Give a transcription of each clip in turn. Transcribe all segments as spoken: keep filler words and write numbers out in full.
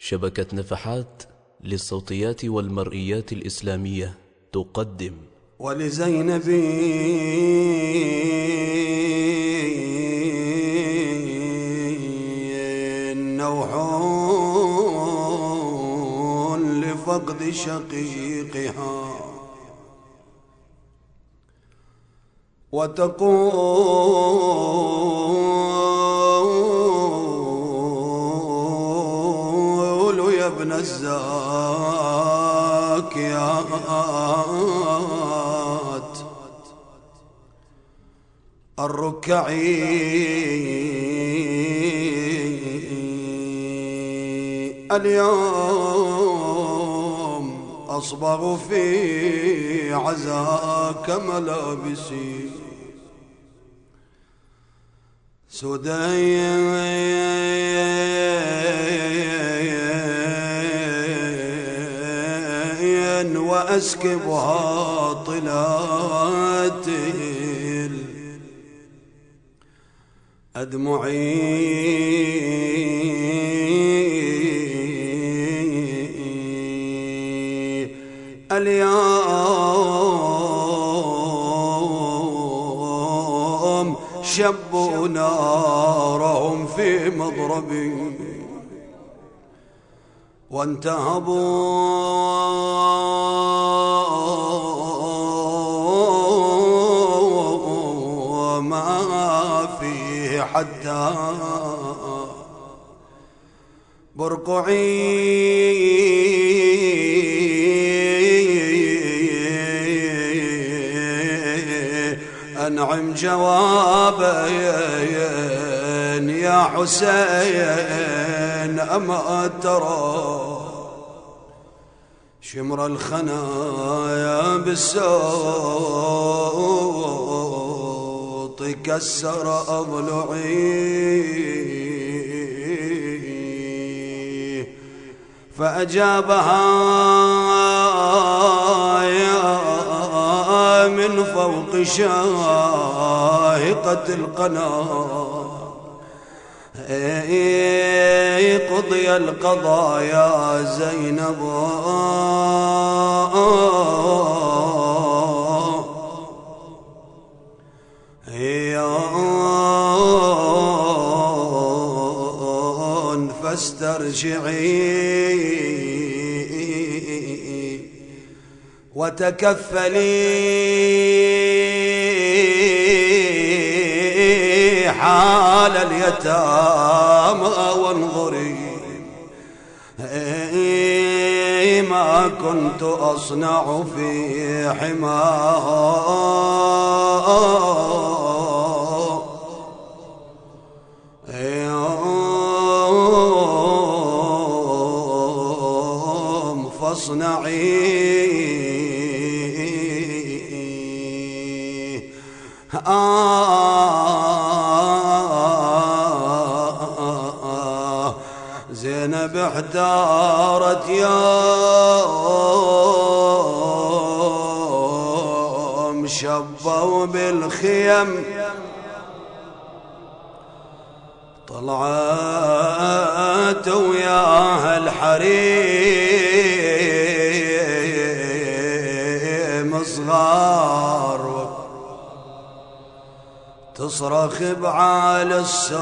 شبكة نفحات للصوتيات والمرئيات الإسلامية تقدم ولزينب نوح لفقد شقيقها وتقول يا ابن الزاكيات الركعي اليوم أصبغ في عزاك ملابسي سدين وأسكبها طلات أدمعي اليوم شبوا نارهم في مضربي وانتهبوا ما فيه حتى برقعي أنعم جوابا يا حسين أما ترى شمر الخنايا بالصوت كسر أضلعي فأجابها من فوق شاهقة القناة قضي القضاء يا زينب فاسترجعي وتكفلي حال اليتامى وانظري ما كنت أصنع في حماه يوم فاصنعي آه زينب احتارت يوم شبوا بالخيم طلعت وياها الحريم صغار تصرخ بعالي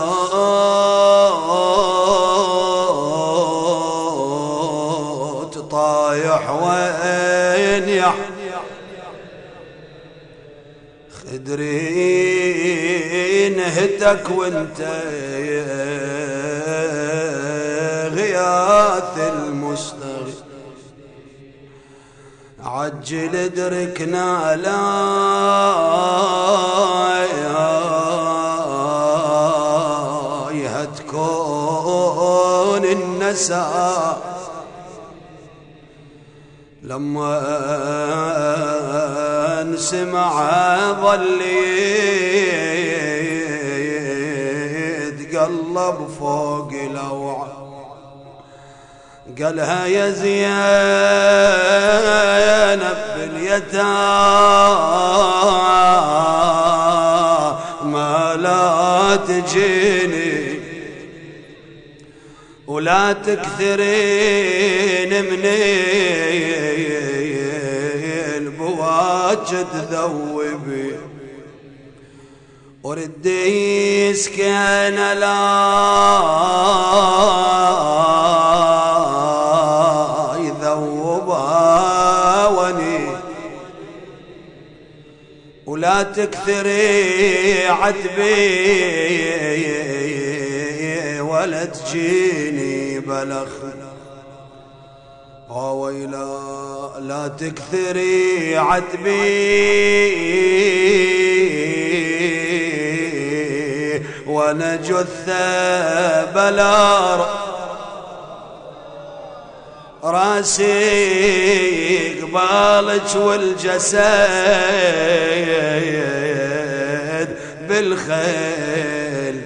الصوت طايح وين يح خدري نهتك وانت غياث المستغيث عجل ادركنا لا تكون النساء لما نسمع ظل يتقلب فوق الأوعى قالها يا زينب باليتامى لا تجيني ولا تكثرين من البواجد ذوبي وردي يسكن لا يذوبها وني ولا تكثري عتبي ولا تجيني بلخ ويلا لا تكثري عتبي وانا جثة بلا راسي قبالك والجسد بالخيل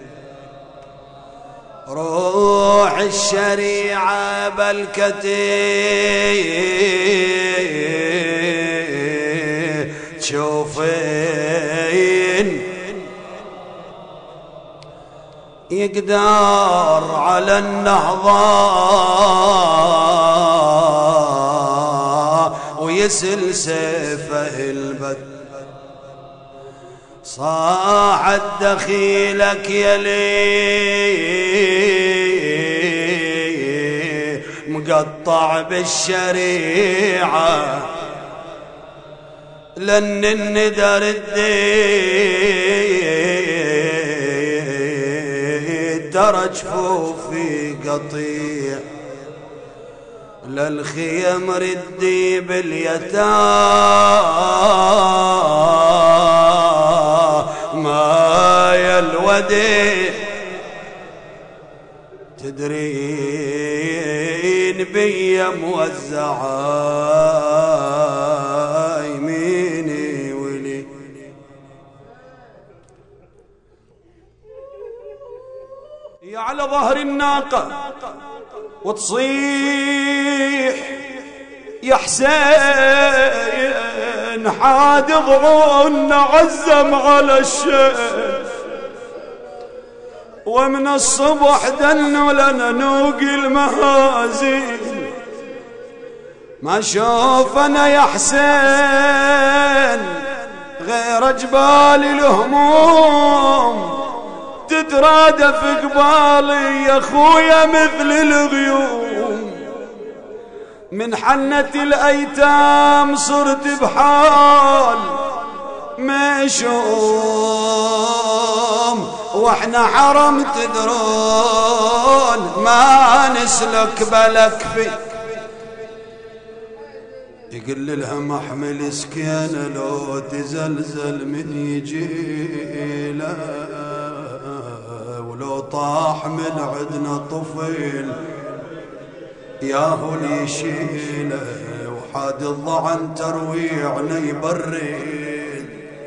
روح الشريعة بالكتي تشوفين يقدر على النهضة ويسل سيفه البد صاحت دخيلك يلي مقطع بالشريعة لن الندر الدين ترى جفوفي قطيع للخيم ردي باليتامى يا الودي تدرين بيا موزعة يميني ولي هي على ظهر الناقة وتصيح يا حسين حاد ضعون عزم على الشيء ومن الصبح دنوا لنا نوقي المهازيل ما شوف انا يا حسين غير جبال الهموم تترادف قبالي يا خويا مثل الغيوم من حنة الأيتام صرت بحال مشوم واحنا حرم تدرون ما نسلك بلك في يقل لها محمل سكينة لو تزلزل من يجيله ولو طاح من عدنا طفل ياهو اللي يشيله وحاد الضعن ترويعنا يبرد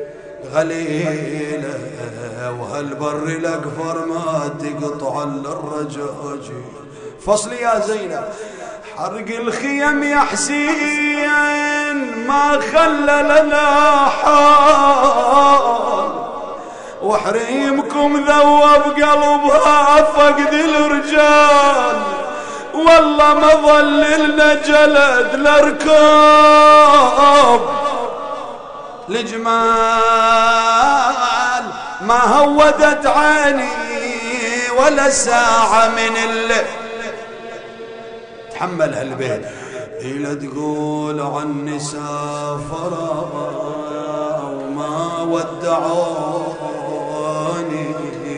غليله وهالبر الاقفر ما تقطع الا الرجاج فصل يا زينب حرق الخيم يا حسين ما خلى لنا حال وحريمكم ذوب قلبها فقد الرجال والله ما ظللنا جلد لركاب الجمال ما هودت عيني ولا ساعة من الليل تحمل هالبيت إلا تقول عني سافرة وما ودعوني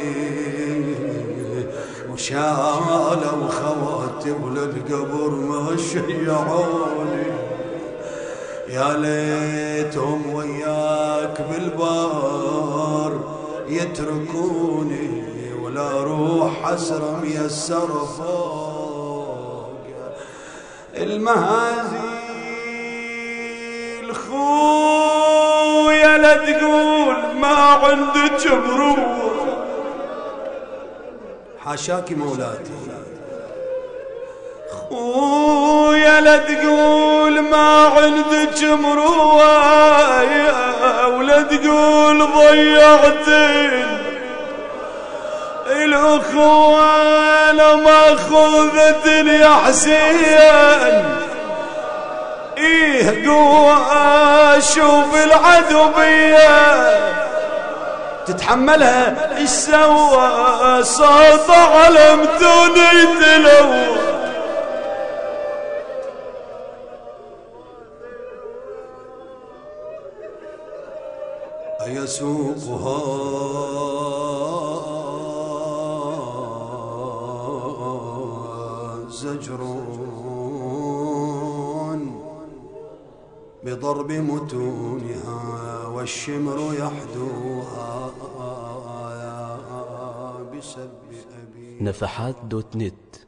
وشالوا خواتي وللقبر ما شيعوني يا ليتهم وياك بالبار يتركوني ولا روح حسرة ميسر فوق المهازيل خويا لا تقول ما عندك بروح حاشاكي مولاتي خويا لا تقول ما عندك مروة ولا تقول ضيعتين الأخوة لما خذت يا حسين إيه قوة شوف العدو بيا تتحملها إيش سوى صوت علم دوني تلوى يسوقها زجرون بضرب متونها والشمر يحدوها بسب أبي. نفحات دوت نت